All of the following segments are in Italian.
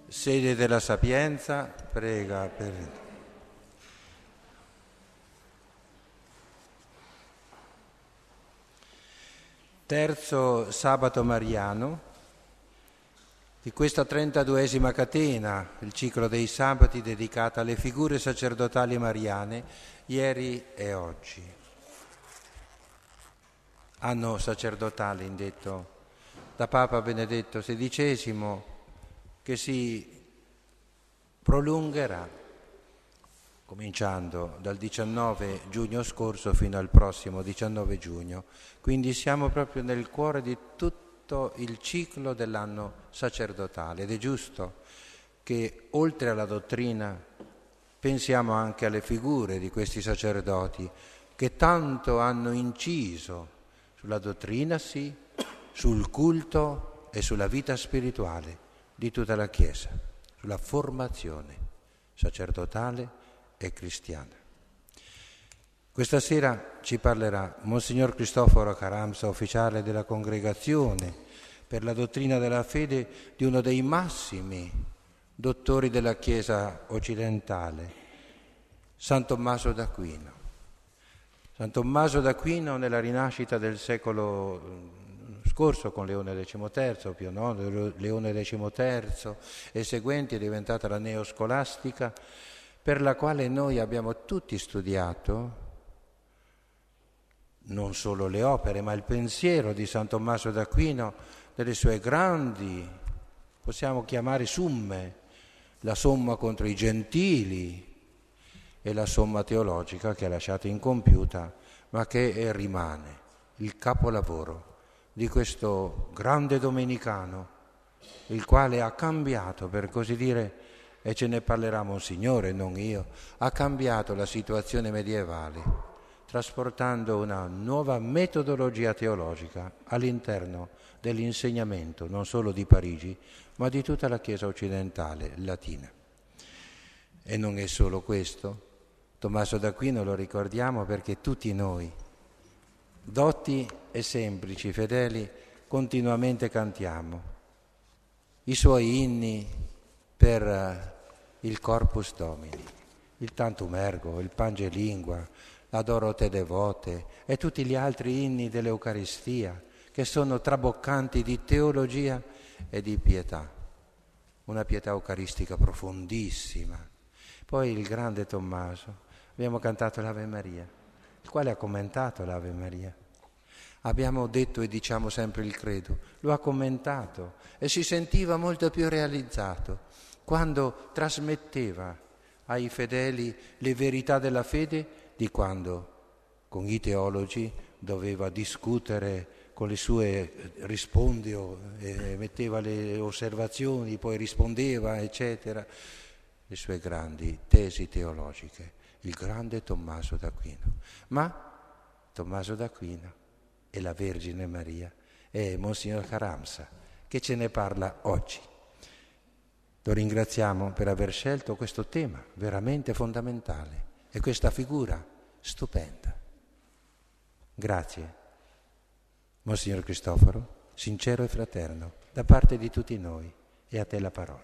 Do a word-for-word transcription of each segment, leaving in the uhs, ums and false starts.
Sede della Sapienza, prega per... Terzo sabato mariano di questa trentaduesima catena, il ciclo dei sabati dedicata alle figure sacerdotali mariane, ieri e oggi. Anno sacerdotale indetto da Papa Benedetto sedicesimo, che si prolungherà cominciando dal diciannove giugno scorso fino al prossimo diciannove giugno. Quindi siamo proprio nel cuore di tutto il ciclo dell'anno sacerdotale ed è giusto che oltre alla dottrina pensiamo anche alle figure di questi sacerdoti che tanto hanno inciso sulla dottrina, sì, sul culto e sulla vita spirituale di tutta la Chiesa, sulla formazione sacerdotale e cristiana. Questa sera ci parlerà Monsignor Cristoforo Caramsa, ufficiale della Congregazione per la dottrina della fede di uno dei massimi dottori della Chiesa occidentale, San Tommaso d'Aquino. San Tommaso d'Aquino nella rinascita del secolo scorso con Leone decimoterzo, Pio nono, Leone decimoterzo e seguenti è diventata la neoscolastica, per la quale noi abbiamo tutti studiato non solo le opere, ma il pensiero di San Tommaso d'Aquino, delle sue grandi, possiamo chiamare summe, la somma contro i gentili e la somma teologica che ha lasciato incompiuta, ma che rimane il capolavoro di questo grande domenicano, il quale ha cambiato, per così dire, e ce ne parlerà Monsignore, non io, ha cambiato la situazione medievale, trasportando una nuova metodologia teologica all'interno dell'insegnamento non solo di Parigi, ma di tutta la Chiesa occidentale latina. E non è solo questo. Tommaso d'Aquino lo ricordiamo perché tutti noi, dotti e semplici, fedeli, continuamente cantiamo i suoi inni per il Corpus Domini, il Tantum Ergo, il Pangelingua, la Dorote Devote e tutti gli altri inni dell'Eucaristia che sono traboccanti di teologia e di pietà, una pietà eucaristica profondissima. Poi il grande Tommaso, abbiamo cantato l'Ave Maria, il quale ha commentato l'Ave Maria. Abbiamo detto e diciamo sempre il credo, lo ha commentato e si sentiva molto più realizzato quando trasmetteva ai fedeli le verità della fede di quando con i teologi doveva discutere con le sue rispondi, eh, metteva le osservazioni, poi rispondeva, eccetera, le sue grandi tesi teologiche, il grande Tommaso d'Aquino. Ma Tommaso d'Aquino e la Vergine Maria e Monsignor Caramsa che ce ne parla oggi. Lo ringraziamo per aver scelto questo tema veramente fondamentale e questa figura stupenda. Grazie, Monsignor Cristoforo, sincero e fraterno, da parte di tutti noi, e a te la parola.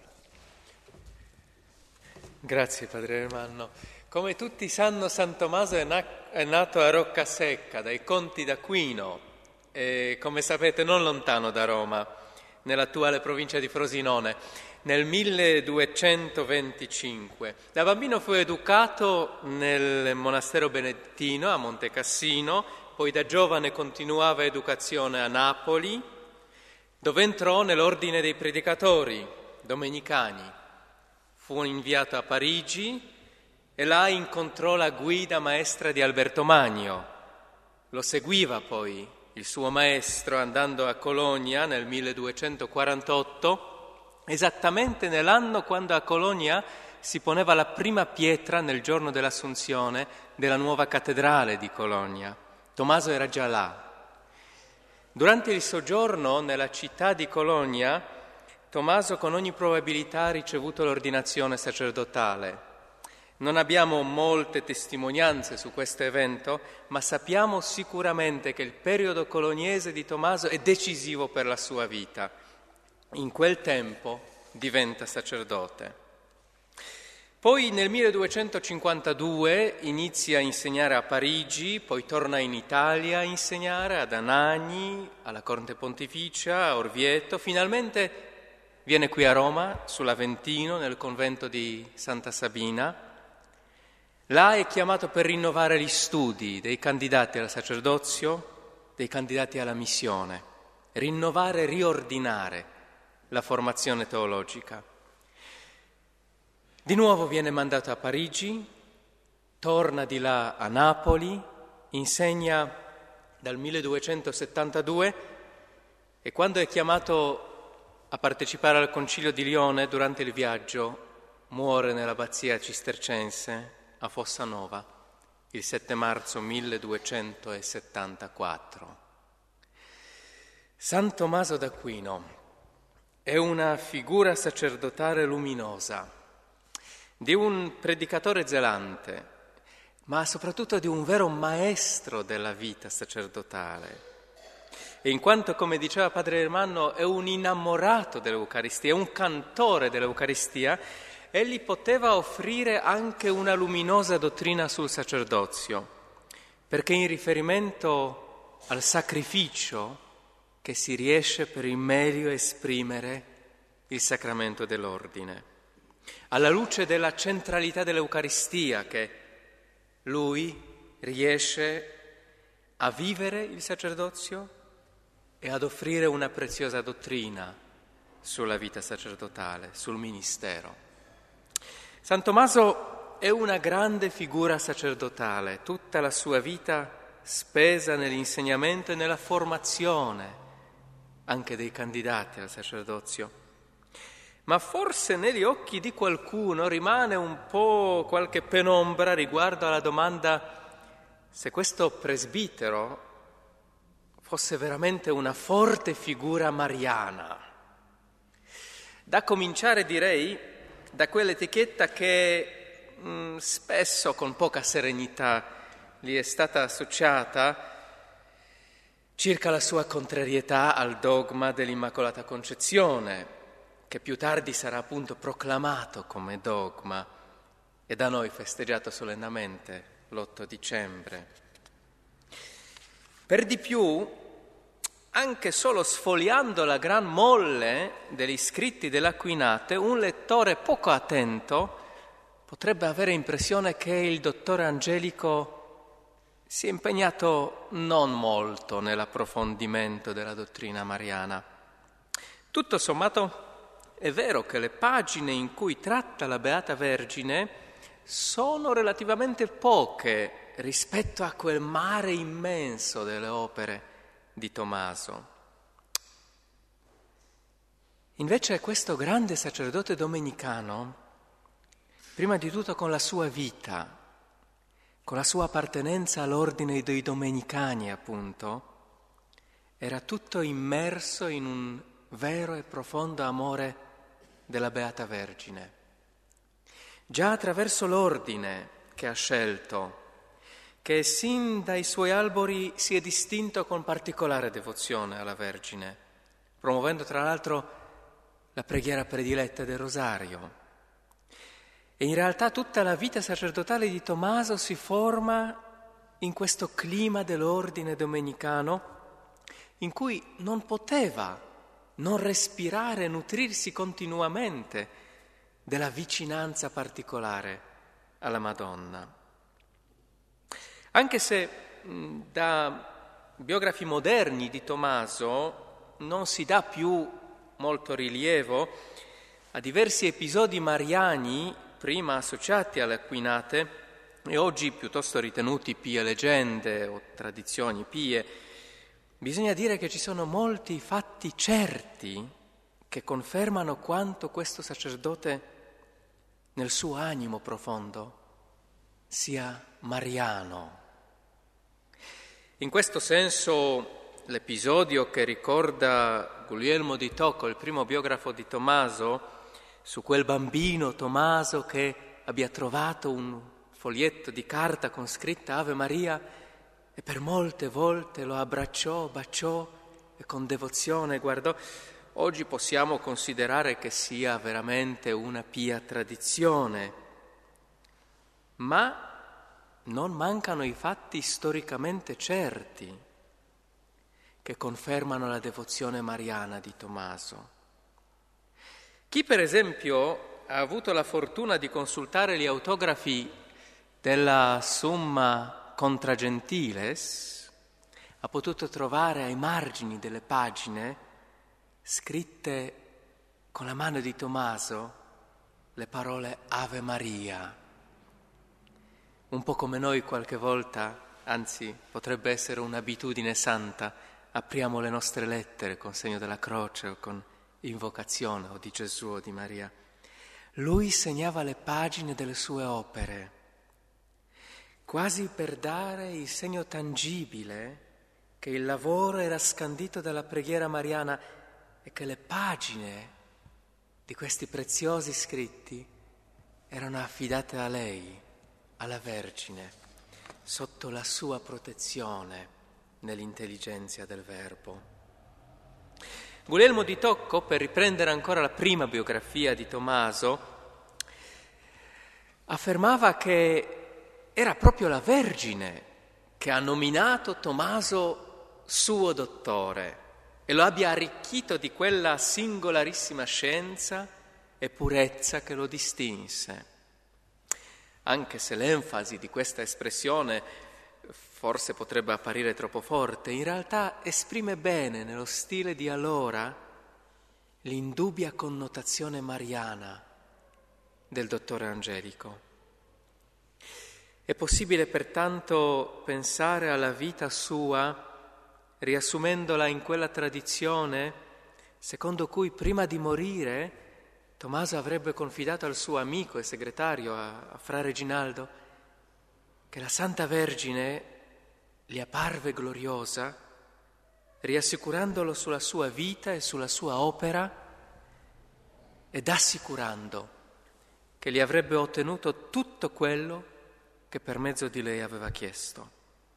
Grazie, Padre Ermanno. Come tutti sanno, San Tommaso è, na- è nato a Roccasecca, dai Conti d'Aquino, e, come sapete non lontano da Roma, nell'attuale provincia di Frosinone, nel milleduecentoventicinque. Da bambino fu educato nel monastero benedettino a Monte Cassino, poi da giovane continuava educazione a Napoli, dove entrò nell'ordine dei predicatori domenicani. Fu inviato a Parigi e là incontrò la guida maestra di Alberto Magno. Lo seguiva poi il suo maestro andando a Cologna nel milleduecentoquarantotto, esattamente nell'anno quando a Cologna si poneva la prima pietra nel giorno dell'Assunzione della nuova cattedrale di Cologna. Tommaso era già là. Durante il soggiorno nella città di Cologna, Tommaso con ogni probabilità ha ricevuto l'ordinazione sacerdotale. Non abbiamo molte testimonianze su questo evento, ma sappiamo sicuramente che il periodo colognese di Tommaso è decisivo per la sua vita. In quel tempo diventa sacerdote. Poi nel milleduecentocinquantadue inizia a insegnare a Parigi, poi torna in Italia a insegnare ad Anagni, alla Corte Pontificia, a Orvieto. Finalmente viene qui a Roma, sull'Aventino, nel convento di Santa Sabina. Là è chiamato per rinnovare gli studi dei candidati al sacerdozio, dei candidati alla missione, rinnovare e riordinare la formazione teologica. Di nuovo viene mandato a Parigi, torna di là a Napoli, insegna dal milleduecentosettantadue e quando è chiamato a partecipare al Concilio di Lione durante il viaggio muore nell'abbazia cistercense a Fossanova il sette marzo milleduecentosettantaquattro. San Tommaso d'Aquino è una figura sacerdotale luminosa, di un predicatore zelante, ma soprattutto di un vero maestro della vita sacerdotale. E in quanto, come diceva Padre Ermanno, è un innamorato dell'Eucaristia, è un cantore dell'Eucaristia, egli poteva offrire anche una luminosa dottrina sul sacerdozio, perché in riferimento al sacrificio che si riesce per il meglio esprimere il sacramento dell'ordine, alla luce della centralità dell'Eucaristia che lui riesce a vivere il sacerdozio e ad offrire una preziosa dottrina sulla vita sacerdotale, sul ministero. San Tommaso è una grande figura sacerdotale, tutta la sua vita spesa nell'insegnamento e nella formazione anche dei candidati al sacerdozio. Ma forse negli occhi di qualcuno rimane un po' qualche penombra riguardo alla domanda se questo presbitero fosse veramente una forte figura mariana. Da cominciare, direi, da quell'etichetta che mh, spesso con poca serenità gli è stata associata circa la sua contrarietà al dogma dell'Immacolata Concezione, che più tardi sarà appunto proclamato come dogma e da noi festeggiato solennemente l'otto dicembre. Per di più, anche solo sfogliando la gran molle degli scritti dell'Aquinate, un lettore poco attento potrebbe avere impressione che il dottore Angelico si è impegnato non molto nell'approfondimento della dottrina mariana. Tutto sommato è vero che le pagine in cui tratta la Beata Vergine sono relativamente poche rispetto a quel mare immenso delle opere di Tommaso. Invece questo grande sacerdote domenicano, prima di tutto con la sua vita, con la sua appartenenza all'ordine dei domenicani appunto, era tutto immerso in un vero e profondo amore della Beata Vergine. Già attraverso l'ordine che ha scelto, che sin dai suoi albori si è distinto con particolare devozione alla Vergine, promuovendo tra l'altro la preghiera prediletta del Rosario. E in realtà tutta la vita sacerdotale di Tommaso si forma in questo clima dell'ordine domenicano in cui non poteva non respirare e nutrirsi continuamente della vicinanza particolare alla Madonna. Anche se mh, da biografi moderni di Tommaso non si dà più molto rilievo a diversi episodi mariani prima associati alle Aquinate e oggi piuttosto ritenuti pie leggende o tradizioni pie, bisogna dire che ci sono molti fatti certi che confermano quanto questo sacerdote nel suo animo profondo sia mariano. In questo senso l'episodio che ricorda Guglielmo di Tocco, il primo biografo di Tommaso, su quel bambino Tommaso che abbia trovato un foglietto di carta con scritta Ave Maria e per molte volte lo abbracciò, baciò e con devozione guardò. oggi possiamo considerare che sia veramente una pia tradizione, ma non mancano i fatti storicamente certi che confermano la devozione mariana di Tommaso. Chi per esempio ha avuto la fortuna di consultare gli autografi della Summa Contra Gentiles ha potuto trovare ai margini delle pagine scritte con la mano di Tommaso le parole Ave Maria. Un po' come noi qualche volta, anzi potrebbe essere un'abitudine santa, apriamo le nostre lettere con segno della croce o con invocazione o di Gesù o di Maria. Lui segnava le pagine delle sue opere, quasi per dare il segno tangibile che il lavoro era scandito dalla preghiera mariana e che le pagine di questi preziosi scritti erano affidate a lei, alla Vergine, sotto la sua protezione nell'intelligenza del Verbo. Guglielmo di Tocco, per riprendere ancora la prima biografia di Tommaso, affermava che era proprio la Vergine che ha nominato Tommaso suo dottore e lo abbia arricchito di quella singolarissima scienza e purezza che lo distinse. Anche se l'enfasi di questa espressione forse potrebbe apparire troppo forte, in realtà esprime bene nello stile di allora l'indubbia connotazione mariana del dottore Angelico. È possibile pertanto pensare alla vita sua riassumendola in quella tradizione secondo cui prima di morire Tommaso avrebbe confidato al suo amico e segretario, a, a Fra Reginaldo, che la Santa Vergine gli apparve gloriosa, riassicurandolo sulla sua vita e sulla sua opera ed assicurando che gli avrebbe ottenuto tutto quello che per mezzo di lei aveva chiesto.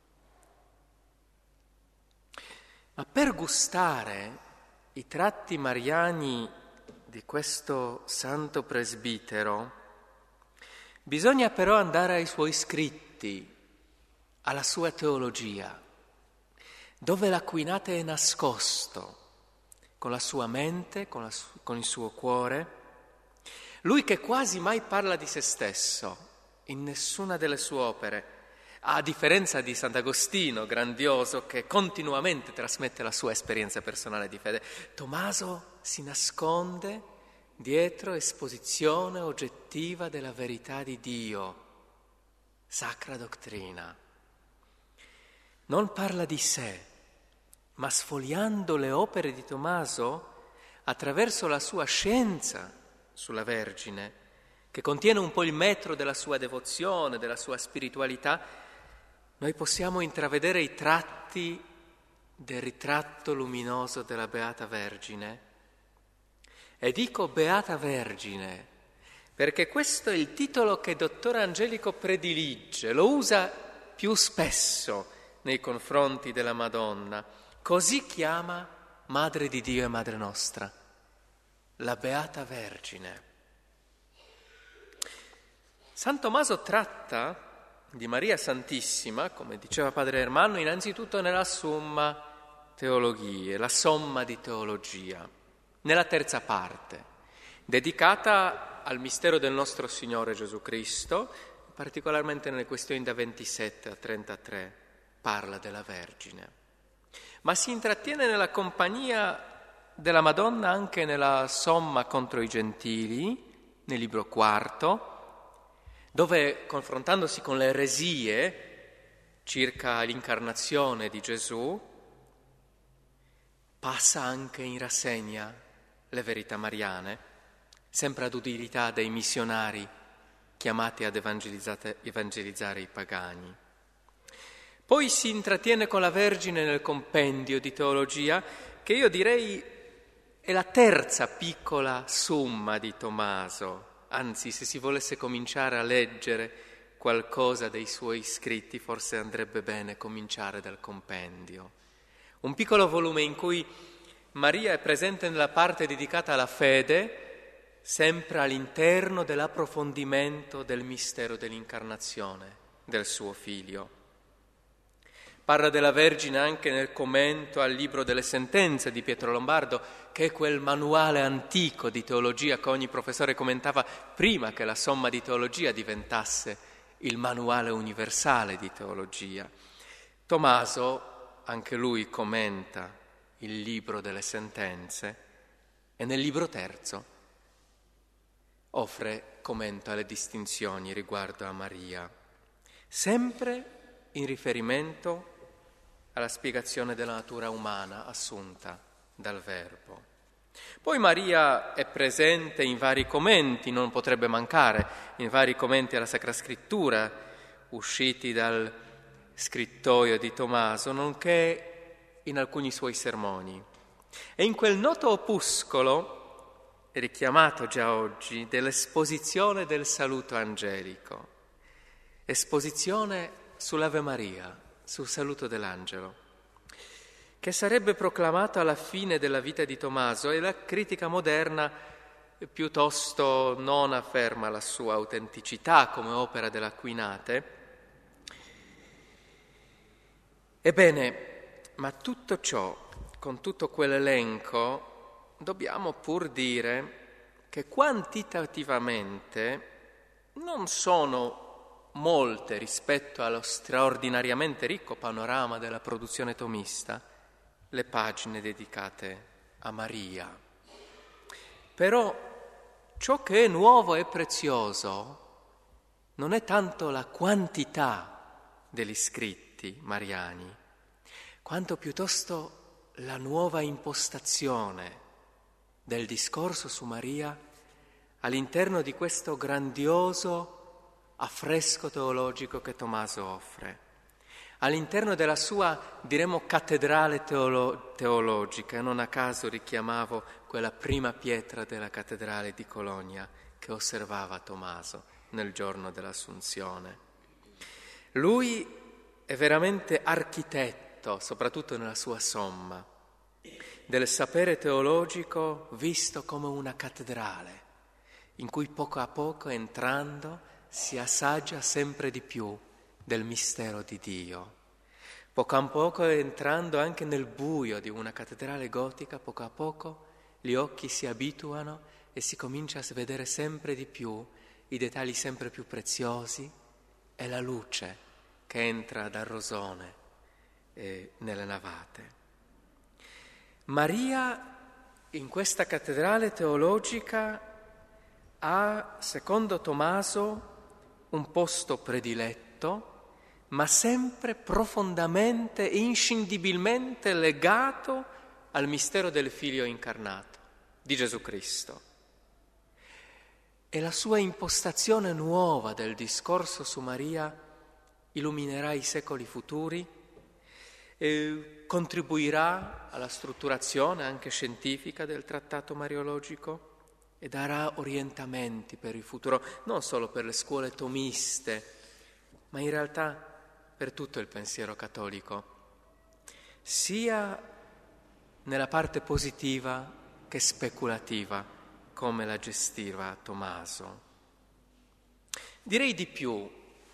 Ma per gustare i tratti mariani di questo santo presbitero bisogna però andare ai suoi scritti, alla sua teologia, dove l'Aquinate è nascosto con la sua mente, con, la su- con il suo cuore, lui che quasi mai parla di se stesso in nessuna delle sue opere, a differenza di Sant'Agostino, grandioso, che continuamente trasmette la sua esperienza personale di fede. Tommaso si nasconde dietro esposizione oggettiva della verità di Dio, sacra dottrina. Non parla di sé, ma sfogliando le opere di Tommaso, attraverso la sua scienza sulla Vergine, che contiene un po' il metro della sua devozione, della sua spiritualità, noi possiamo intravedere i tratti del ritratto luminoso della Beata Vergine. E dico Beata Vergine, perché questo è il titolo che dottore Angelico predilige, lo usa più spesso nei confronti della Madonna, così chiama Madre di Dio e Madre nostra, la Beata Vergine. San Tommaso tratta di Maria Santissima, come diceva Padre Ermanno, innanzitutto nella Summa Theologiae, la somma di teologia, nella terza parte, dedicata al mistero del nostro Signore Gesù Cristo, particolarmente nelle questioni da ventisette a trentatré, parla della Vergine. Ma si intrattiene nella compagnia della Madonna anche nella Somma contro i Gentili, nel libro quarto, dove, confrontandosi con le eresie circa l'incarnazione di Gesù, passa anche in rassegna le verità mariane, sempre ad utilità dei missionari chiamati ad evangelizzare i pagani. Poi si intrattiene con la Vergine nel compendio di teologia, che io direi è la terza piccola summa di Tommaso. Anzi, se si volesse cominciare a leggere qualcosa dei suoi scritti, forse andrebbe bene cominciare dal compendio. Un piccolo volume in cui Maria è presente nella parte dedicata alla fede, sempre all'interno dell'approfondimento del mistero dell'incarnazione del suo Figlio. Parla della Vergine anche nel commento al libro delle sentenze di Pietro Lombardo, che è quel manuale antico di teologia che ogni professore commentava prima che la somma di teologia diventasse il manuale universale di teologia. Tommaso, anche lui commenta il libro delle sentenze e nel libro terzo offre commento alle distinzioni riguardo a Maria, sempre in riferimento alla spiegazione della natura umana assunta dal Verbo. Poi Maria è presente in vari commenti, non potrebbe mancare, in vari commenti alla Sacra Scrittura, usciti dal scrittoio di Tommaso, nonché in alcuni suoi sermoni. E in quel noto opuscolo, richiamato già oggi, dell'esposizione del saluto angelico, esposizione sull'Ave Maria, sul saluto dell'angelo, che sarebbe proclamato alla fine della vita di Tommaso, e la critica moderna piuttosto non afferma la sua autenticità come opera dell'Aquinate. Ebbene, ma tutto ciò, con tutto quell'elenco, dobbiamo pur dire che quantitativamente non sono molte rispetto allo straordinariamente ricco panorama della produzione tomista le pagine dedicate a Maria. Però ciò che è nuovo e prezioso non è tanto la quantità degli scritti mariani, quanto piuttosto la nuova impostazione del discorso su Maria all'interno di questo grandioso affresco teologico che Tommaso offre, all'interno della sua, diremmo, cattedrale teolo- teologica. Non a caso richiamavo quella prima pietra della cattedrale di Cologna che osservava Tommaso nel giorno dell'Assunzione. Lui è veramente architetto, soprattutto nella sua somma, del sapere teologico visto come una cattedrale, in cui poco a poco, entrando, si assaggia sempre di più del mistero di Dio. Poco a poco, entrando anche nel buio di una cattedrale gotica, poco a poco gli occhi si abituano e si comincia a vedere sempre di più i dettagli sempre più preziosi e la luce che entra dal rosone eh, nelle navate. Maria in questa cattedrale teologica ha, secondo Tommaso, un posto prediletto, ma sempre profondamente e inscindibilmente legato al mistero del Figlio incarnato, di Gesù Cristo. E la sua impostazione nuova del discorso su Maria illuminerà i secoli futuri e contribuirà alla strutturazione anche scientifica del trattato mariologico e darà orientamenti per il futuro, non solo per le scuole tomiste, ma in realtà per tutto il pensiero cattolico, sia nella parte positiva che speculativa, come la gestiva Tommaso. Direi di più,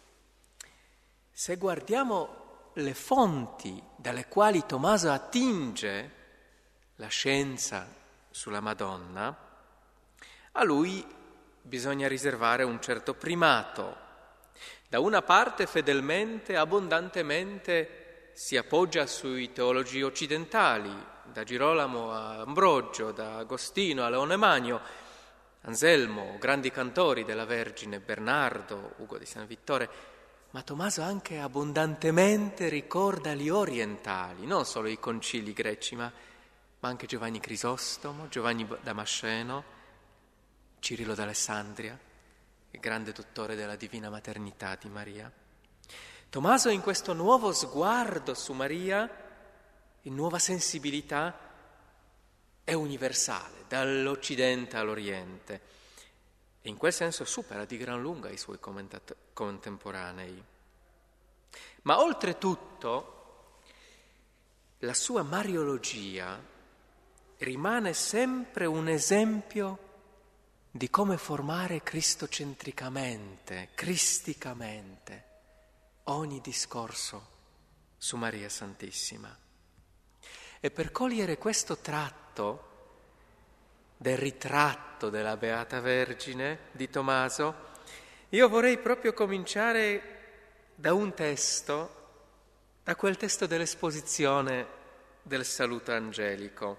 se guardiamo le fonti dalle quali Tommaso attinge la scienza sulla Madonna, a lui bisogna riservare un certo primato. Da una parte fedelmente, abbondantemente si appoggia sui teologi occidentali, da Girolamo a Ambrogio, da Agostino a Leone Magno, Anselmo, grandi cantori della Vergine, Bernardo, Ugo di San Vittore, ma Tommaso anche abbondantemente ricorda gli orientali, non solo i concili greci, ma, ma anche Giovanni Crisostomo, Giovanni Damasceno, Cirillo d'Alessandria, il grande dottore della Divina Maternità di Maria. Tommaso, in questo nuovo sguardo su Maria, in nuova sensibilità, è universale, dall'Occidente all'Oriente, e in quel senso supera di gran lunga i suoi commentat- contemporanei. Ma oltretutto, la sua mariologia rimane sempre un esempio di come formare cristocentricamente, cristicamente, ogni discorso su Maria Santissima. E per cogliere questo tratto del ritratto della Beata Vergine di Tommaso, io vorrei proprio cominciare da un testo, da quel testo dell'esposizione del saluto angelico,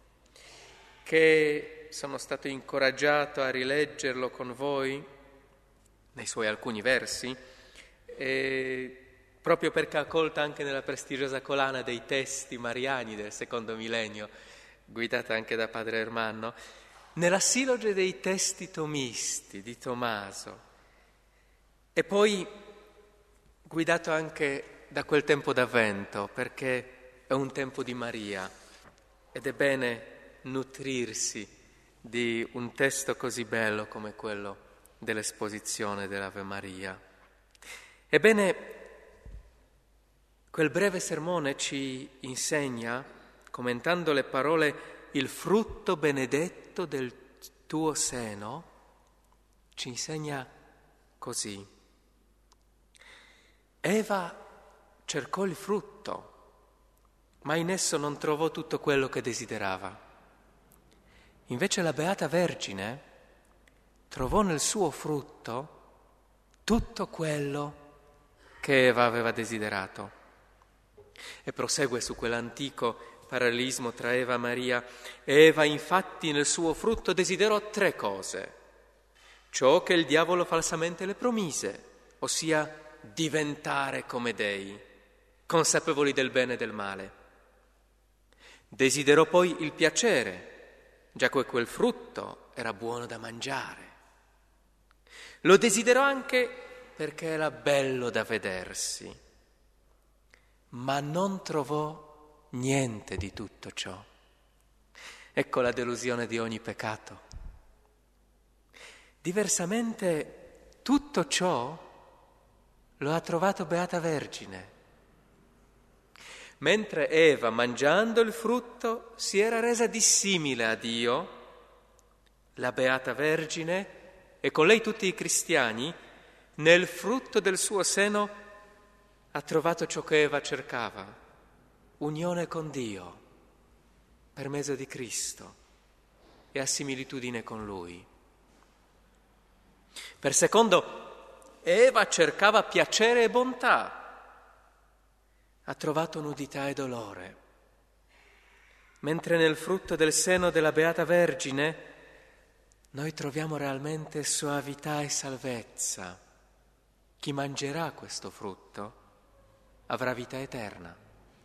che sono stato incoraggiato a rileggerlo con voi nei suoi alcuni versi, e proprio perché accolta anche nella prestigiosa collana dei testi mariani del secondo millennio, guidata anche da padre Ermanno, nella siloge dei testi tomisti di Tommaso, e poi guidato anche da quel tempo d'avvento, perché è un tempo di Maria ed è bene nutrirsi di un testo così bello come quello dell'esposizione dell'Ave Maria. Ebbene, quel breve sermone ci insegna, commentando le parole "il frutto benedetto del tuo seno", ci insegna così: Eva cercò il frutto, ma in esso non trovò tutto quello che desiderava. Invece la Beata Vergine trovò nel suo frutto tutto quello che Eva aveva desiderato. E prosegue su quell'antico parallelismo tra Eva e Maria. Eva infatti nel suo frutto desiderò tre cose: ciò che il diavolo falsamente le promise, ossia diventare come dei, consapevoli del bene e del male. Desiderò poi il piacere, già che quel frutto era buono da mangiare. Lo desiderò anche perché era bello da vedersi, ma non trovò niente di tutto ciò. Ecco la delusione di ogni peccato. Diversamente, tutto ciò lo ha trovato Beata Vergine. Mentre Eva, mangiando il frutto, si era resa dissimile a Dio, la Beata Vergine, e con lei tutti i cristiani, nel frutto del suo seno ha trovato ciò che Eva cercava: unione con Dio per mezzo di Cristo e a similitudine con Lui. Per secondo, Eva cercava piacere e bontà, ha trovato nudità e dolore, mentre nel frutto del seno della Beata Vergine noi troviamo realmente soavità e salvezza. Chi mangerà questo frutto avrà vita eterna.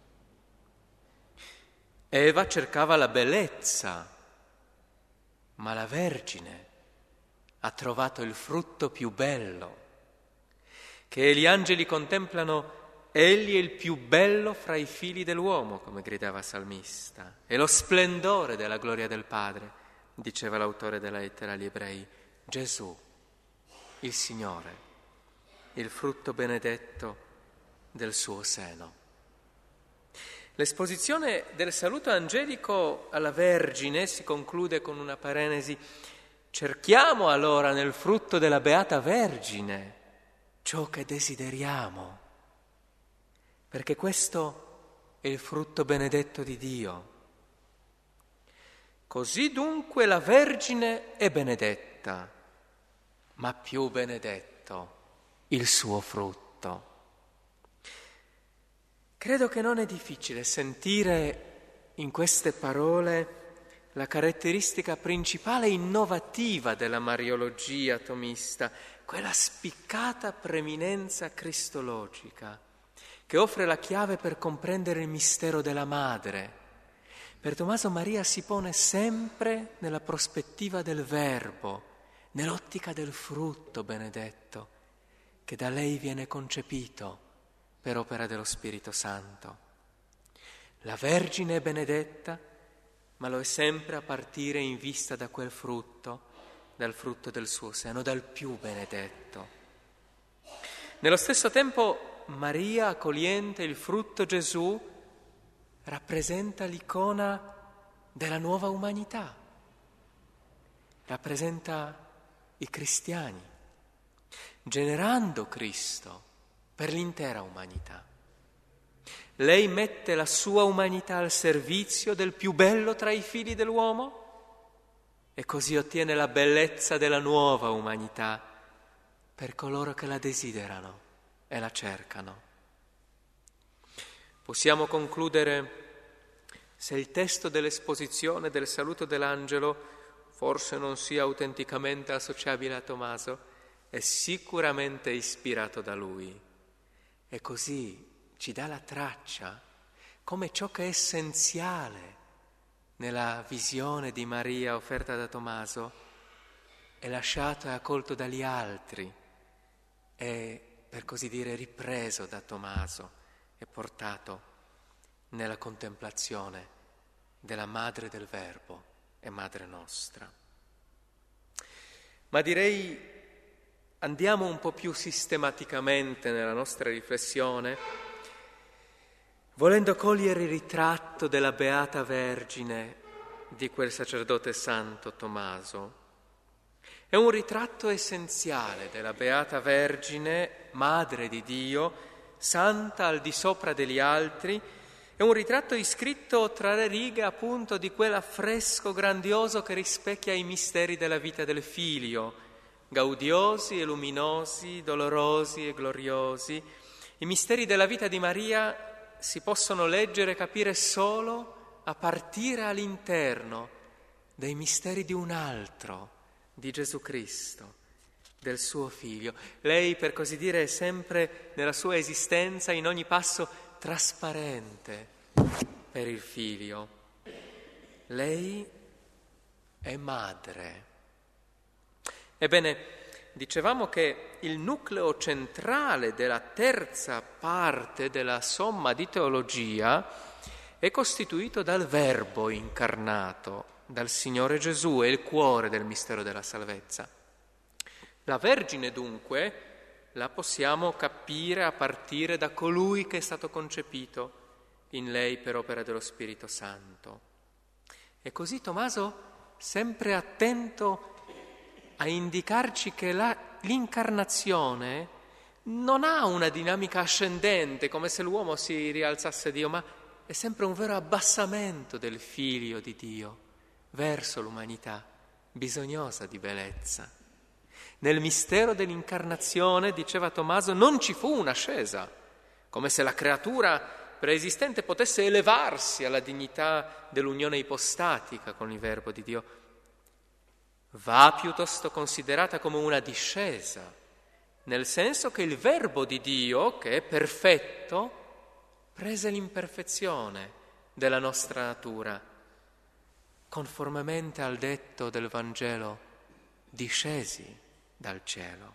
Eva cercava la bellezza, ma la Vergine ha trovato il frutto più bello, che gli angeli contemplano. Egli è il più bello fra i figli dell'uomo, come gridava il salmista, è lo splendore della gloria del Padre, diceva l'autore della lettera agli Ebrei. Gesù, il Signore, il frutto benedetto del suo seno. L'esposizione del saluto angelico alla Vergine si conclude con una parenesi: cerchiamo allora nel frutto della Beata Vergine ciò che desideriamo, perché questo è il frutto benedetto di Dio. Così dunque la Vergine è benedetta, ma più benedetto il suo frutto. Credo che non è difficile sentire in queste parole la caratteristica principale e innovativa della mariologia tomista, quella spiccata preminenza cristologica, che offre la chiave per comprendere il mistero della madre. Per Tommaso Maria si pone sempre nella prospettiva del Verbo, nell'ottica del frutto benedetto, che da lei viene concepito per opera dello Spirito Santo. La Vergine è benedetta, ma lo è sempre a partire in vista da quel frutto, dal frutto del suo seno, dal più benedetto. Nello stesso tempo Maria, accogliente il frutto Gesù, rappresenta l'icona della nuova umanità, rappresenta i cristiani, generando Cristo per l'intera umanità. Lei mette la sua umanità al servizio del più bello tra i figli dell'uomo e così ottiene la bellezza della nuova umanità per coloro che la desiderano e la cercano. Possiamo concludere, se il testo dell'esposizione del saluto dell'angelo forse non sia autenticamente associabile a Tommaso, è sicuramente ispirato da lui. E così ci dà la traccia come ciò che è essenziale nella visione di Maria offerta da Tommaso è lasciato e accolto dagli altri, è per così dire ripreso da Tommaso e portato nella contemplazione della Madre del Verbo e Madre nostra. Ma direi andiamo un po' più sistematicamente nella nostra riflessione, volendo cogliere il ritratto della Beata Vergine di quel sacerdote santo Tommaso. È un ritratto essenziale della Beata Vergine, Madre di Dio, santa al di sopra degli altri. È un ritratto iscritto tra le righe appunto di quell'affresco grandioso che rispecchia i misteri della vita del Figlio, gaudiosi e luminosi, dolorosi e gloriosi. I misteri della vita di Maria si possono leggere e capire solo a partire all'interno dei misteri di un altro, di Gesù Cristo, del suo Figlio. Lei, per così dire, è sempre nella sua esistenza, in ogni passo, trasparente per il Figlio. Lei è madre. Ebbene, dicevamo che il nucleo centrale della terza parte della somma di teologia è costituito dal Verbo incarnato, dal Signore Gesù, è il cuore del mistero della salvezza. La Vergine dunque la possiamo capire a partire da colui che è stato concepito in lei per opera dello Spirito Santo. E così Tommaso, sempre attento a indicarci che la, l'incarnazione non ha una dinamica ascendente, come se l'uomo si rialzasse Dio, ma è sempre un vero abbassamento del Figlio di Dio verso l'umanità, bisognosa di bellezza. Nel mistero dell'incarnazione, diceva Tommaso, non ci fu un'ascesa, come se la creatura preesistente potesse elevarsi alla dignità dell'unione ipostatica con il Verbo di Dio. Va piuttosto considerata come una discesa, nel senso che il Verbo di Dio, che è perfetto, prese l'imperfezione della nostra natura, conformemente al detto del Vangelo, discesi dal cielo.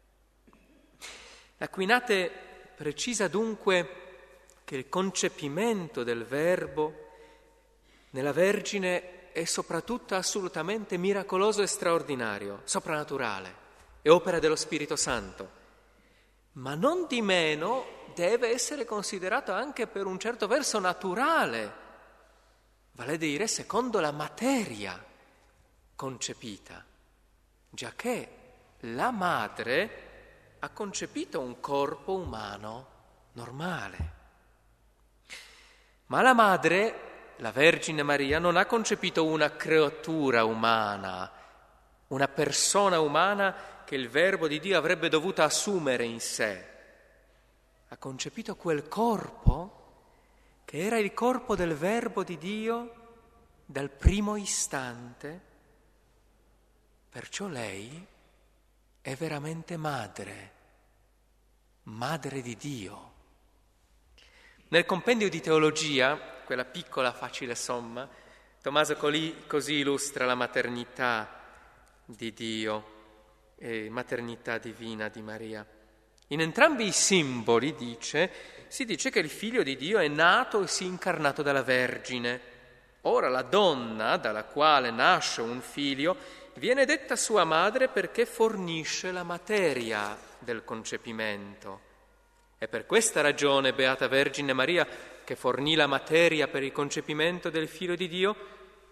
L'Aquinate precisa dunque che il concepimento del Verbo nella Vergine è soprattutto assolutamente miracoloso e straordinario, soprannaturale, è opera dello Spirito Santo, ma non di meno deve essere considerato anche per un certo verso naturale, vale a dire secondo la materia concepita, giacché la madre ha concepito un corpo umano normale. Ma la madre, la Vergine Maria, non ha concepito una creatura umana, una persona umana che il Verbo di Dio avrebbe dovuto assumere in sé. Ha concepito quel corpo che era il corpo del Verbo di Dio dal primo istante. Perciò lei è veramente madre, madre di Dio. Nel compendio di teologia, quella piccola facile somma, Tommaso così illustra la maternità di Dio e maternità divina di Maria. In entrambi i simboli, dice, si dice che il Figlio di Dio è nato e si è incarnato dalla Vergine. Ora la donna dalla quale nasce un figlio viene detta sua madre perché fornisce la materia del concepimento. E per questa ragione, Beata Vergine Maria, che fornì la materia per il concepimento del Figlio di Dio,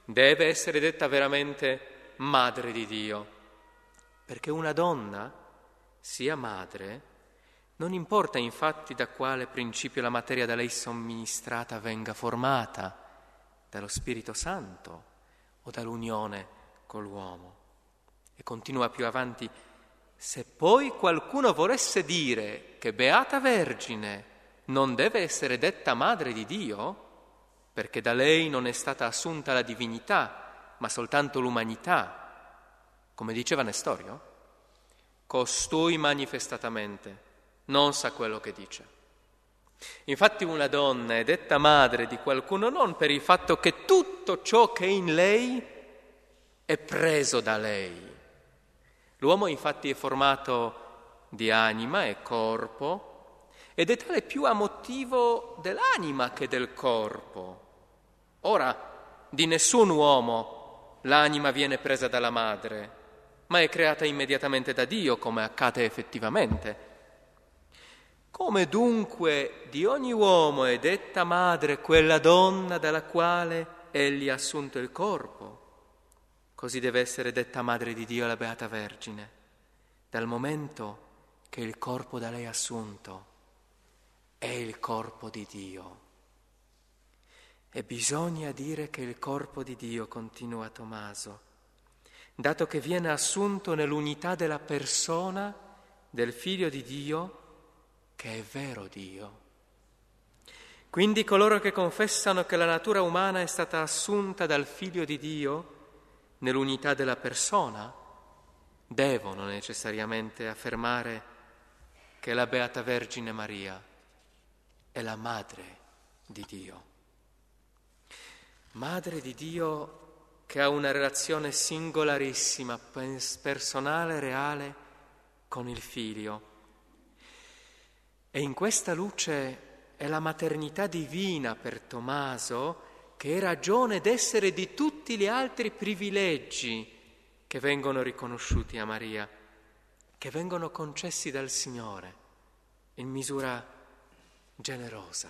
deve essere detta veramente madre di Dio, perché una donna sia madre, non importa infatti da quale principio la materia da lei somministrata venga formata, dallo Spirito Santo o dall'unione con l'uomo. E continua più avanti: se poi qualcuno volesse dire che Beata Vergine non deve essere detta madre di Dio, perché da lei non è stata assunta la divinità, ma soltanto l'umanità, come diceva Nestorio, costui manifestatamente non sa quello che dice. Infatti una donna è detta madre di qualcuno non per il fatto che tutto ciò che è in lei è preso da lei. L'uomo infatti è formato di anima e corpo ed è tale più a motivo dell'anima che del corpo. Ora, di nessun uomo l'anima viene presa dalla madre, ma è creata immediatamente da Dio, come accade effettivamente. Come dunque di ogni uomo è detta madre quella donna dalla quale egli ha assunto il corpo, così deve essere detta madre di Dio la Beata Vergine, dal momento che il corpo da lei assunto è il corpo di Dio. E bisogna dire che il corpo di Dio, continua Tommaso, dato che viene assunto nell'unità della persona del Figlio di Dio, che è vero Dio. Quindi coloro che confessano che la natura umana è stata assunta dal Figlio di Dio nell'unità della persona devono necessariamente affermare che la Beata Vergine Maria è la Madre di Dio. Madre di Dio che ha una relazione singolarissima, personale, reale con il Figlio. E in questa luce è la maternità divina per Tommaso che è ragione d'essere di tutti gli altri privilegi che vengono riconosciuti a Maria, che vengono concessi dal Signore in misura generosa.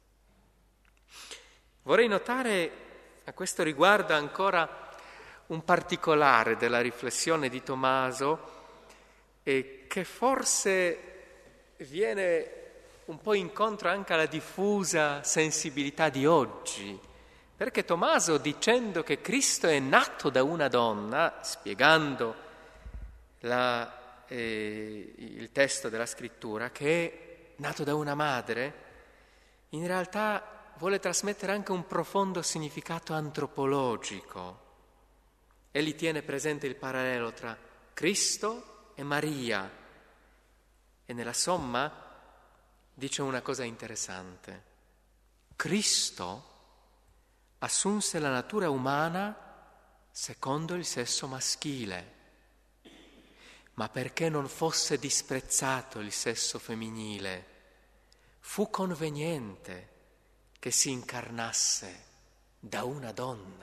Vorrei notare a questo riguardo ancora un particolare della riflessione di Tommaso e che forse viene un po' incontro anche alla diffusa sensibilità di oggi, perché Tommaso, dicendo che Cristo è nato da una donna, spiegando la, eh, il testo della Scrittura, che è nato da una madre, in realtà vuole trasmettere anche un profondo significato antropologico. Egli tiene presente il parallelo tra Cristo e Maria e nella somma dice una cosa interessante. Cristo assunse la natura umana secondo il sesso maschile, ma perché non fosse disprezzato il sesso femminile, fu conveniente che si incarnasse da una donna.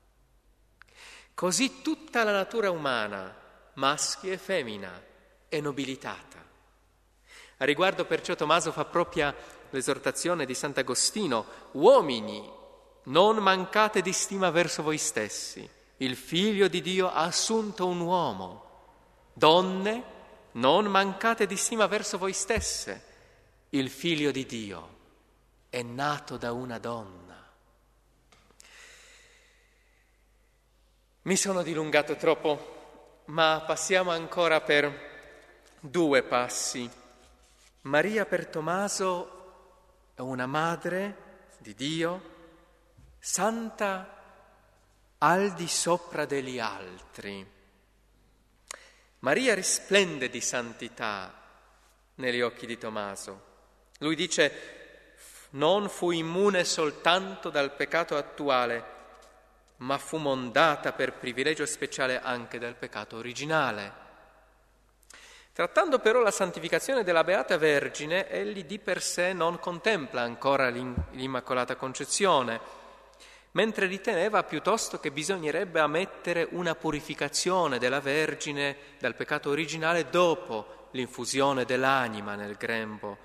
Così tutta la natura umana, maschio e femmina, è nobilitata. A riguardo perciò Tommaso fa propria l'esortazione di Sant'Agostino: uomini, non mancate di stima verso voi stessi, il Figlio di Dio ha assunto un uomo. Donne, non mancate di stima verso voi stesse, il Figlio di Dio è nato da una donna. Mi sono dilungato troppo, ma passiamo ancora per due passi. Maria per Tommaso è una madre di Dio, santa al di sopra degli altri. Maria risplende di santità negli occhi di Tommaso. Lui dice: non fu immune soltanto dal peccato attuale, ma fu mondata per privilegio speciale anche dal peccato originale. Trattando però la santificazione della Beata Vergine, egli di per sé non contempla ancora l'Immacolata Concezione, mentre riteneva piuttosto che bisognerebbe ammettere una purificazione della Vergine dal peccato originale dopo l'infusione dell'anima nel grembo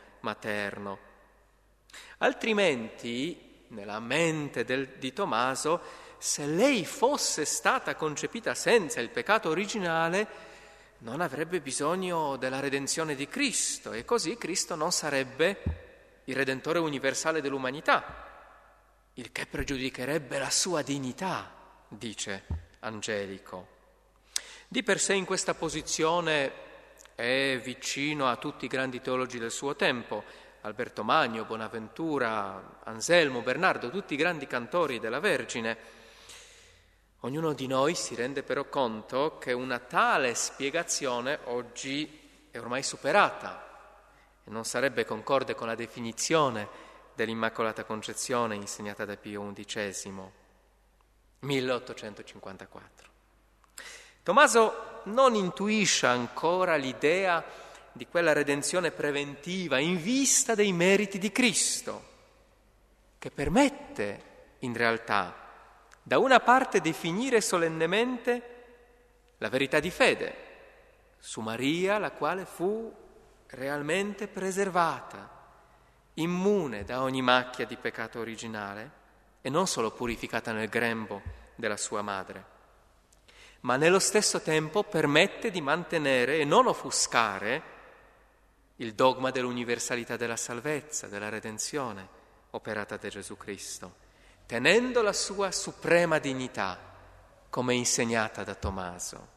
materno. Altrimenti, nella mente del, di Tommaso, se lei fosse stata concepita senza il peccato originale, non avrebbe bisogno della redenzione di Cristo e così Cristo non sarebbe il Redentore universale dell'umanità, il che pregiudicherebbe la sua dignità, dice Angelico. Di per sé in questa posizione è vicino a tutti i grandi teologi del suo tempo, Alberto Magno, Bonaventura, Anselmo, Bernardo, tutti i grandi cantori della Vergine. Ognuno di noi si rende però conto che una tale spiegazione oggi è ormai superata e non sarebbe concorde con la definizione dell'Immacolata Concezione insegnata da Pio undicesimo, milleottocentocinquantaquattro. Tommaso non intuisce ancora l'idea di quella redenzione preventiva in vista dei meriti di Cristo, che permette in realtà da una parte definire solennemente la verità di fede su Maria, la quale fu realmente preservata, immune da ogni macchia di peccato originale e non solo purificata nel grembo della sua madre, ma nello stesso tempo permette di mantenere e non offuscare il dogma dell'universalità della salvezza, della redenzione operata da Gesù Cristo, tenendo la sua suprema dignità, come insegnata da Tommaso.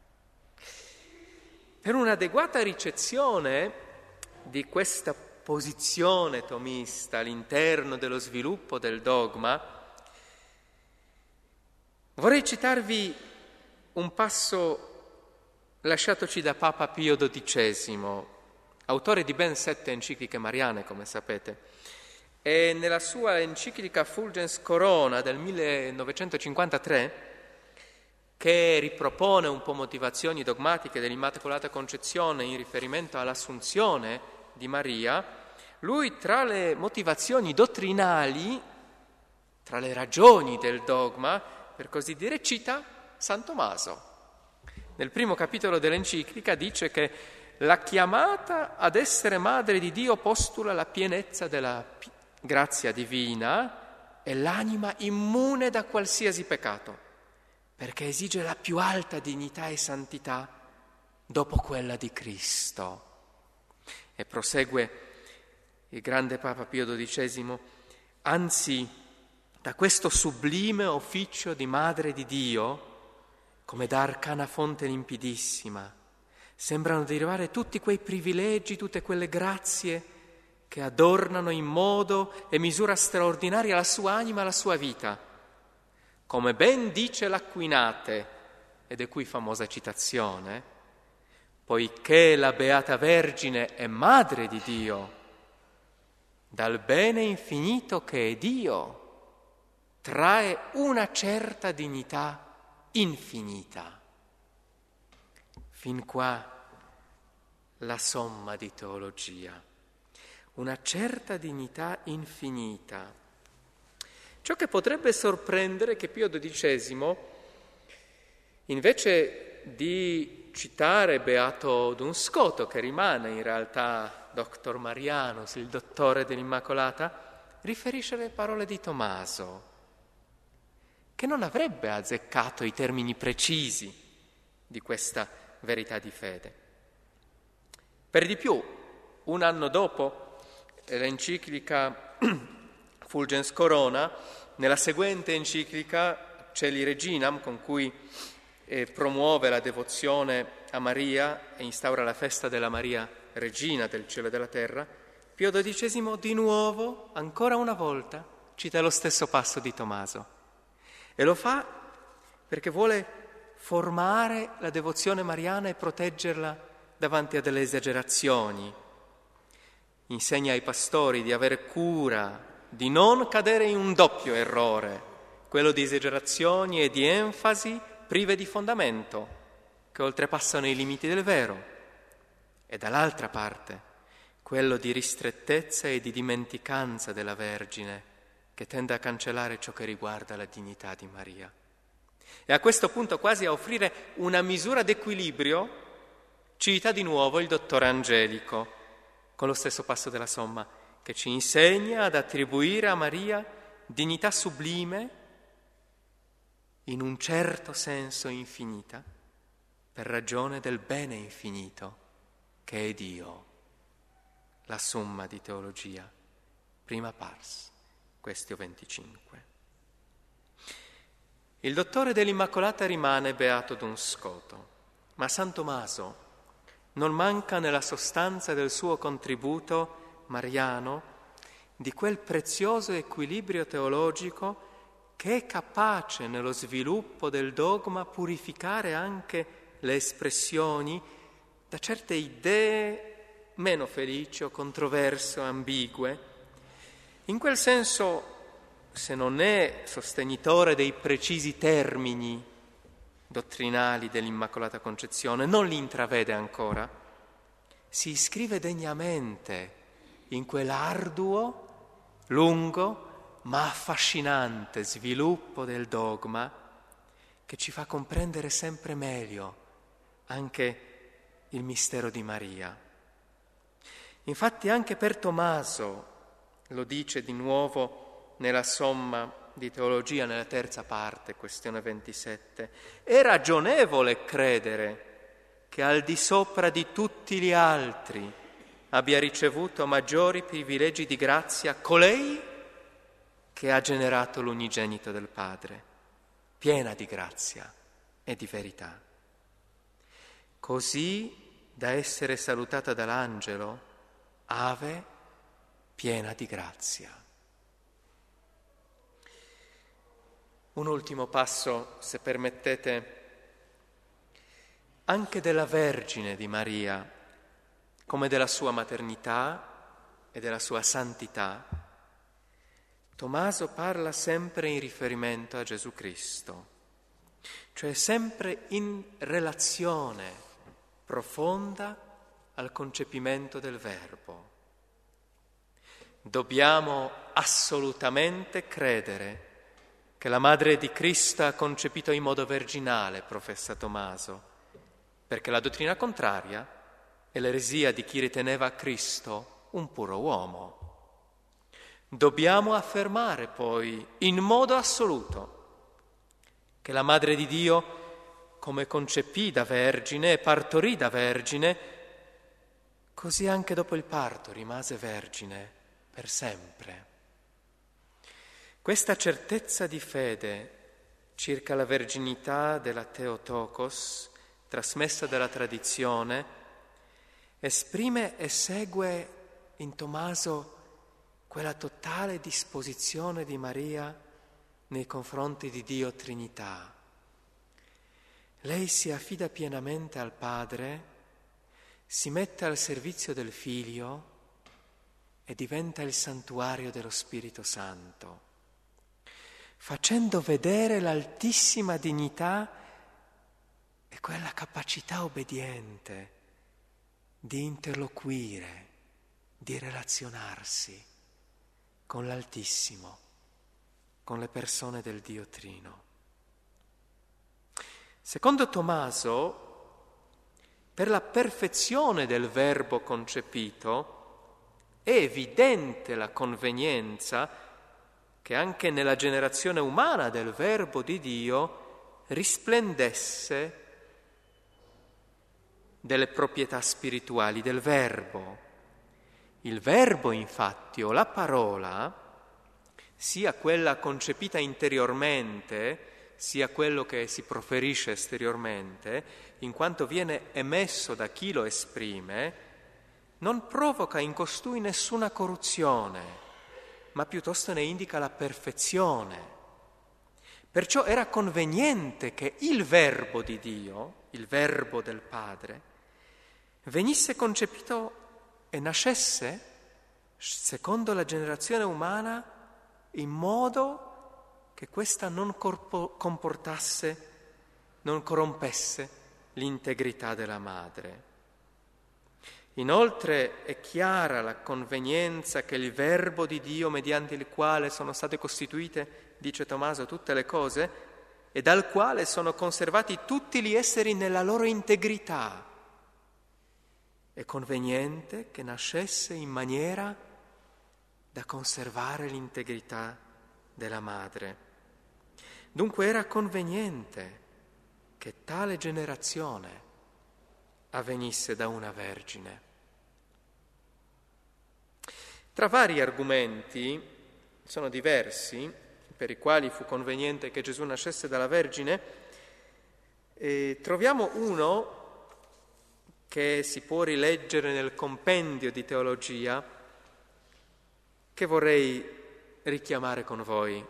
Per un'adeguata ricezione di questa posizione tomista all'interno dello sviluppo del dogma, vorrei citarvi un passo lasciatoci da Papa Pio dodicesimo, autore di ben sette encicliche mariane, come sapete. E nella sua enciclica Fulgens Corona del millenovecentocinquantatré, che ripropone un po' motivazioni dogmatiche dell'Immacolata Concezione in riferimento all'Assunzione di Maria, lui tra le motivazioni dottrinali, tra le ragioni del dogma, per così dire, cita San Tommaso. Nel primo capitolo dell'enciclica dice che la chiamata ad essere madre di Dio postula la pienezza della grazia divina e l'anima immune da qualsiasi peccato, perché esige la più alta dignità e santità dopo quella di Cristo. E prosegue il grande Papa Pio dodicesimo, anzi, da questo sublime ufficio di Madre di Dio, come da arcana fonte limpidissima, sembrano derivare tutti quei privilegi, tutte quelle grazie che adornano in modo e misura straordinaria la sua anima e la sua vita. Come ben dice l'Aquinate, ed è qui famosa citazione, poiché la Beata Vergine è Madre di Dio, dal bene infinito che è Dio, trae una certa dignità infinita. Fin qua la somma di teologia. Una certa dignità infinita. Ciò che potrebbe sorprendere è che Pio dodicesimo, invece di citare Beato Dunscoto, che rimane in realtà Doctor Marianus, il dottore dell'Immacolata, riferisce le parole di Tommaso, che non avrebbe azzeccato i termini precisi di questa verità di fede. Per di più, un anno dopo, l'enciclica Fulgens Corona, nella seguente enciclica Celi Reginam, con cui eh, promuove la devozione a Maria e instaura la festa della Maria Regina del cielo e della terra, Pio dodicesimo di nuovo, ancora una volta, cita lo stesso passo di Tommaso e lo fa perché vuole formare la devozione mariana e proteggerla davanti a delle esagerazioni. Insegna ai pastori di avere cura, di non cadere in un doppio errore, quello di esagerazioni e di enfasi prive di fondamento, che oltrepassano i limiti del vero, e dall'altra parte quello di ristrettezza e di dimenticanza della Vergine, che tende a cancellare ciò che riguarda la dignità di Maria. E a questo punto, quasi a offrire una misura d'equilibrio, cita di nuovo il dottore Angelico, con lo stesso passo della somma, che ci insegna ad attribuire a Maria dignità sublime in un certo senso infinita, per ragione del bene infinito che è Dio. La Summa di Teologia, prima pars, questio venticinque. Il dottore dell'Immacolata rimane beato d'un scoto, ma San Tommaso non manca nella sostanza del suo contributo mariano di quel prezioso equilibrio teologico che è capace nello sviluppo del dogma purificare anche le espressioni da certe idee meno felici o controverse o ambigue. In quel senso, se non è sostenitore dei precisi termini dottrinali dell'Immacolata Concezione, non li intravede ancora, si iscrive degnamente in quell'arduo, lungo, ma affascinante sviluppo del dogma che ci fa comprendere sempre meglio anche il mistero di Maria. Infatti anche per Tommaso, lo dice di nuovo nella Somma di Teologia, nella terza parte, questione ventisette, è ragionevole credere che al di sopra di tutti gli altri abbia ricevuto maggiori privilegi di grazia colei che ha generato l'unigenito del Padre, piena di grazia e di verità. Così da essere salutata dall'angelo, Ave piena di grazia. Un ultimo passo, se permettete, anche della Vergine di Maria, come della sua maternità e della sua santità. Tommaso parla sempre in riferimento a Gesù Cristo, cioè sempre in relazione profonda al concepimento del Verbo. Dobbiamo assolutamente credere che la Madre di Cristo ha concepito in modo virginale, professa Tommaso, perché la dottrina contraria è l'eresia di chi riteneva Cristo un puro uomo. Dobbiamo affermare poi in modo assoluto che la Madre di Dio, come concepì da vergine e partorì da vergine, così anche dopo il parto rimase vergine per sempre. Questa certezza di fede circa la verginità della Theotokos, trasmessa dalla tradizione, esprime e segue in Tommaso quella totale disposizione di Maria nei confronti di Dio Trinità. Lei si affida pienamente al Padre, si mette al servizio del Figlio e diventa il santuario dello Spirito Santo, facendo vedere l'altissima dignità e quella capacità obbediente di interloquire, di relazionarsi con l'Altissimo, con le persone del Dio Trino. Secondo Tommaso, per la perfezione del Verbo concepito, è evidente la convenienza che anche nella generazione umana del Verbo di Dio risplendesse delle proprietà spirituali del Verbo. Il Verbo, infatti, o la parola, sia quella concepita interiormente, sia quello che si proferisce esteriormente, in quanto viene emesso da chi lo esprime, non provoca in costui nessuna corruzione, ma piuttosto ne indica la perfezione. Perciò era conveniente che il Verbo di Dio, il Verbo del Padre, venisse concepito e nascesse, secondo la generazione umana, in modo che questa non corpo- comportasse, non corrompesse l'integrità della madre. Inoltre è chiara la convenienza che il Verbo di Dio, mediante il quale sono state costituite, dice Tommaso, tutte le cose, e dal quale sono conservati tutti gli esseri nella loro integrità, è conveniente che nascesse in maniera da conservare l'integrità della madre. Dunque era conveniente che tale generazione avvenisse da una vergine. Tra vari argomenti, sono diversi, per i quali fu conveniente che Gesù nascesse dalla Vergine, e troviamo uno che si può rileggere nel compendio di teologia, che vorrei richiamare con voi.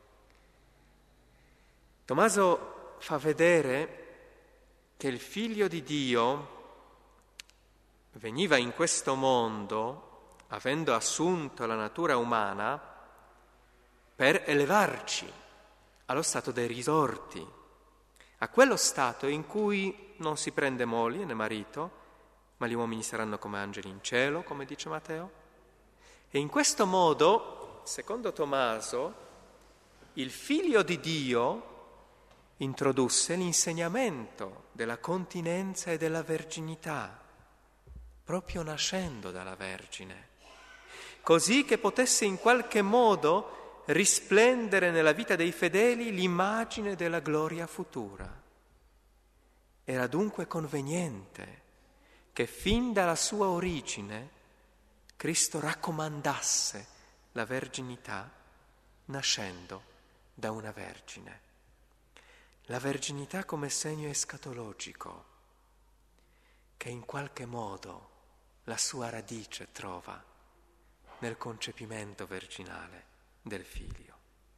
Tommaso fa vedere che il Figlio di Dio veniva in questo mondo, avendo assunto la natura umana, per elevarci allo stato dei risorti, a quello stato in cui non si prende moglie né marito, ma gli uomini saranno come angeli in cielo, come dice Matteo. E in questo modo, secondo Tommaso, il Figlio di Dio introdusse l'insegnamento della continenza e della verginità, proprio nascendo dalla Vergine, così che potesse in qualche modo risplendere nella vita dei fedeli l'immagine della gloria futura. Era dunque conveniente che fin dalla sua origine Cristo raccomandasse la verginità nascendo da una vergine. La verginità come segno escatologico che in qualche modo la sua radice trova nel concepimento virginale del Figlio.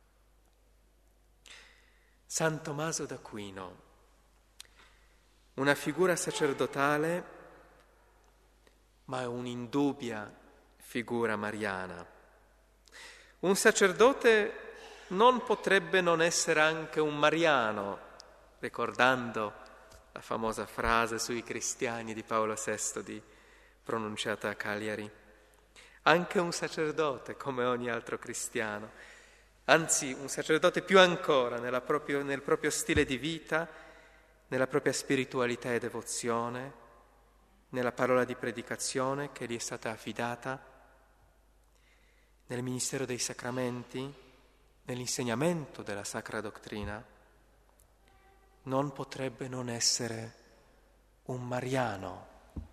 San Tommaso d'Aquino, una figura sacerdotale, ma è un'indubbia figura mariana. Un sacerdote non potrebbe non essere anche un mariano, ricordando la famosa frase sui cristiani di Paolo sesto di, pronunciata a Cagliari. Anche un sacerdote, come ogni altro cristiano, anzi un sacerdote più ancora nella proprio, nel proprio stile di vita, nella propria spiritualità e devozione, nella parola di predicazione che gli è stata affidata, nel ministero dei sacramenti, nell'insegnamento della sacra dottrina, non potrebbe non essere un mariano.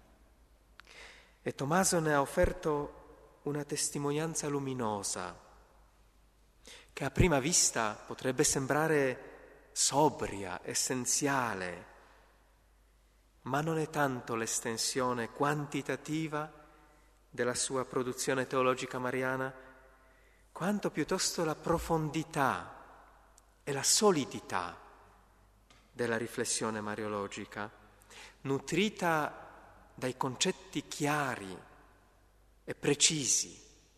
E Tommaso ne ha offerto una testimonianza luminosa, che a prima vista potrebbe sembrare sobria, essenziale, ma non è tanto l'estensione quantitativa della sua produzione teologica mariana, quanto piuttosto la profondità e la solidità della riflessione mariologica, nutrita dai concetti chiari e precisi,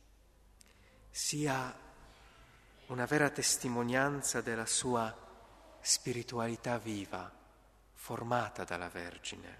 sia una vera testimonianza della sua spiritualità viva, formata dalla Vergine.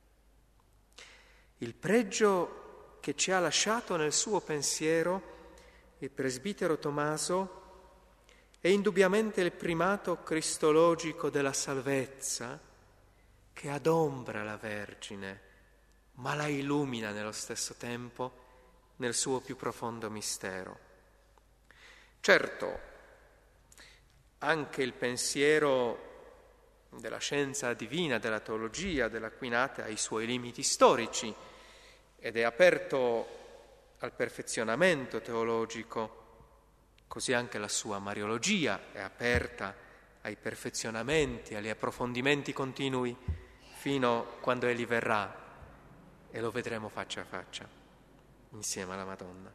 Il pregio che ci ha lasciato nel suo pensiero il presbitero Tommaso è indubbiamente il primato cristologico della salvezza, che adombra la Vergine, ma la illumina nello stesso tempo nel suo più profondo mistero. Certo, anche il pensiero della scienza divina, della teologia, dell'Aquinate ha i suoi limiti storici ed è aperto al perfezionamento teologico, così anche la sua mariologia è aperta ai perfezionamenti, agli approfondimenti continui fino a quando Egli verrà e lo vedremo faccia a faccia insieme alla Madonna.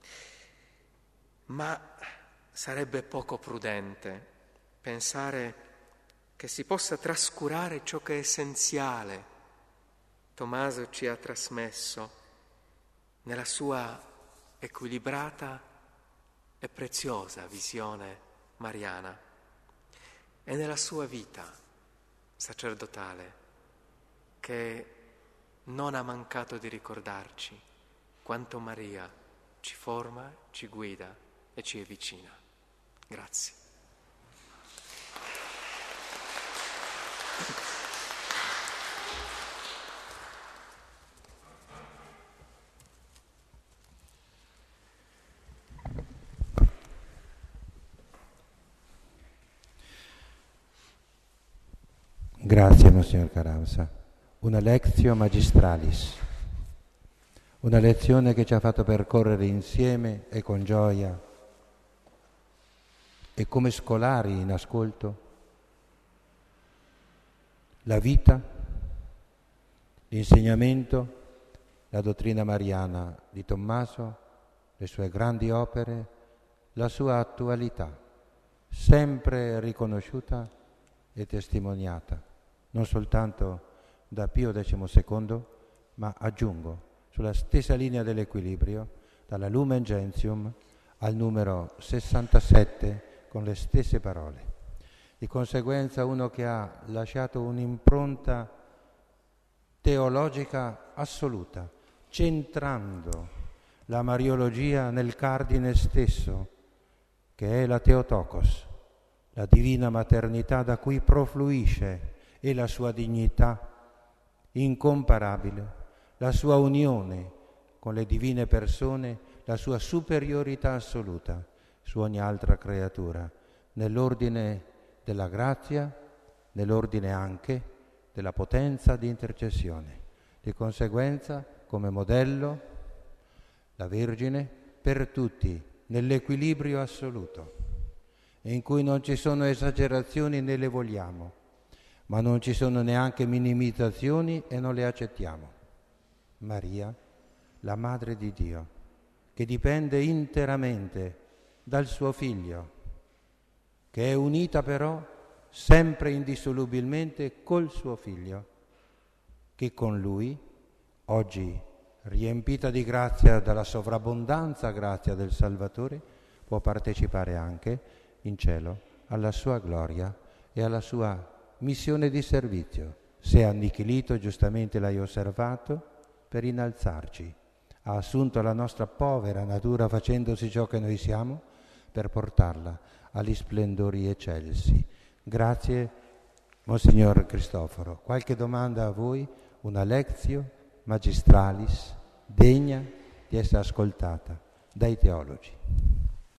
Ma sarebbe poco prudente pensare che si possa trascurare ciò che è essenziale Tommaso ci ha trasmesso nella sua equilibrata e preziosa visione mariana e nella sua vita sacerdotale, che non ha mancato di ricordarci quanto Maria ci forma, ci guida e ci è vicina. Grazie. Grazie, Monsignor Caramsa. Una lectio magistralis, una lezione che ci ha fatto percorrere insieme e con gioia e come scolari in ascolto la vita, l'insegnamento, la dottrina mariana di Tommaso, le sue grandi opere, la sua attualità, sempre riconosciuta e testimoniata, non soltanto da Pio diciotto, ma aggiungo, sulla stessa linea dell'equilibrio, dalla Lumen Gentium al numero sessantasette con le stesse parole. Di conseguenza uno che ha lasciato un'impronta teologica assoluta, centrando la Mariologia nel cardine stesso, che è la Theotokos, la divina maternità da cui profluisce, e la sua dignità incomparabile, la sua unione con le divine persone, la sua superiorità assoluta su ogni altra creatura, nell'ordine della grazia, nell'ordine anche della potenza di intercessione. Di conseguenza, come modello, la Vergine per tutti, nell'equilibrio assoluto, in cui non ci sono esagerazioni né le vogliamo, ma non ci sono neanche minimizzazioni e non le accettiamo. Maria, la Madre di Dio, che dipende interamente dal suo Figlio, che è unita però sempre indissolubilmente col suo Figlio, che con Lui, oggi riempita di grazia dalla sovrabbondanza grazia del Salvatore, può partecipare anche in cielo alla sua gloria e alla sua missione di servizio. Si è annichilito, giustamente l'hai osservato, per innalzarci. Ha assunto la nostra povera natura facendosi ciò che noi siamo per portarla agli splendori eccelsi. Grazie, Monsignor Cristoforo. Qualche domanda a voi? Una lectio magistralis degna di essere ascoltata dai teologi.